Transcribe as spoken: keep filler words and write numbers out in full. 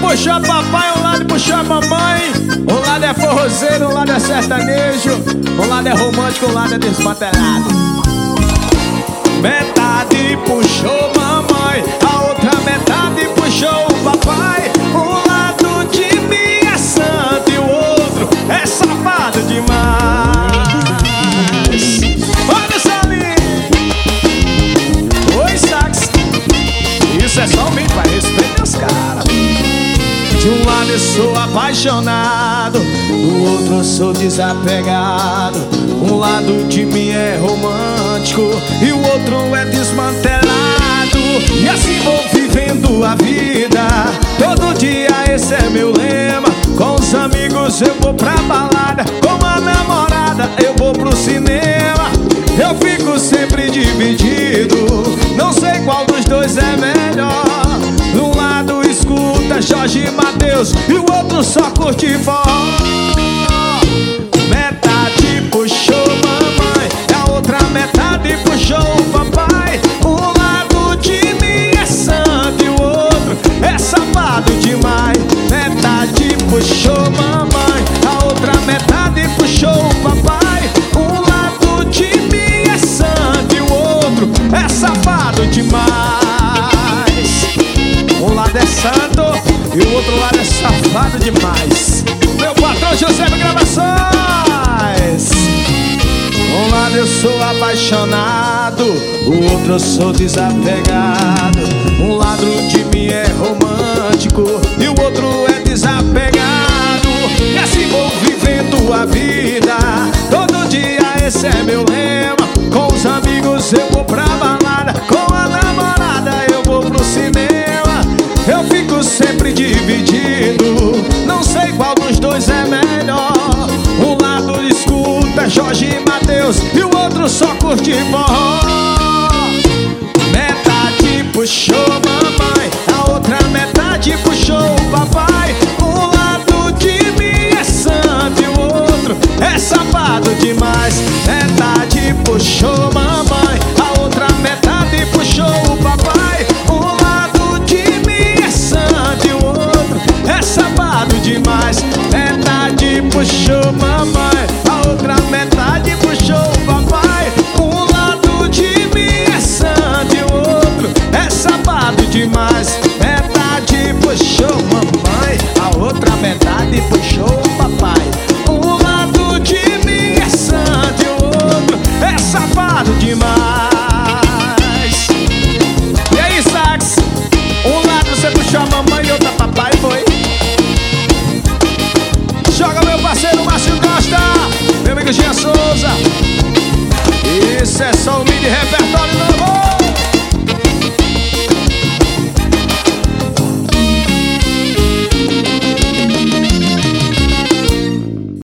puxa papai, um lado puxa mamãe. Um lado é forrozeiro, um lado é sertanejo. Um lado é romântico, um lado é desmantelado. Metade puxou mamãe, a outra metade puxou o papai. Um lado de mim é santo e o outro é safado demais. Olha o Salinho. Oi, sax. Isso é só bem, pai, respeita os caras. De um lado eu sou apaixonado, do outro eu sou desapegado. Um lado de mim é romântico e o outro é desmantelado. E assim vou vivendo a vida, todo dia esse é meu lema. Com os amigos eu vou pra balada, com a namorada eu vou pro cinema. Eu fico sempre dividido, não sei qual dos dois é melhor. Um lado escuta Jorge e Mateus e o outro só curte forró. Metade puxou mamãe, a outra metade puxou o papai. Um lado de mim é santo e o outro é safado demais. Metade puxou mamãe, a outra metade puxou o papai. Um lado de mim é santo e o outro é safado demais. Um lado é santo e o outro lado é safado demais. Meu patrão José de Gravações. Um lado eu sou apaixonado, o outro eu sou desapegado. Um lado de mim é romântico e o outro é desapegado. E assim vou vivendo a vida, todo dia esse é meu lema. Com os amigos eu vou pra balada, com a namorada eu vou pro cinema. Eu fico sempre dividido, não sei qual dos dois é melhor. Um lado escuta Jorge e Mateus e o outro só curte forró. Metade puxou mamãe, a outra metade puxou o papai. Um lado de mim é santo e o outro é safado demais. Metade puxou mamãe, a outra metade puxou o papai. Um lado de mim é santo e o outro é safado demais. Metade puxou mamãe, a outra metade puxou o papai. Um lado de mim é santo e o outro é safado demais. Metade puxou mamãe, a outra metade puxou o papai. Um lado de mim é santo e o outro é safado demais. E aí, sax? Um lado você puxou a mamãe e outra papai, foi? Joga meu parceiro Márcio Costa, meu amigo Gia Souza. Isso é só o mini repertório.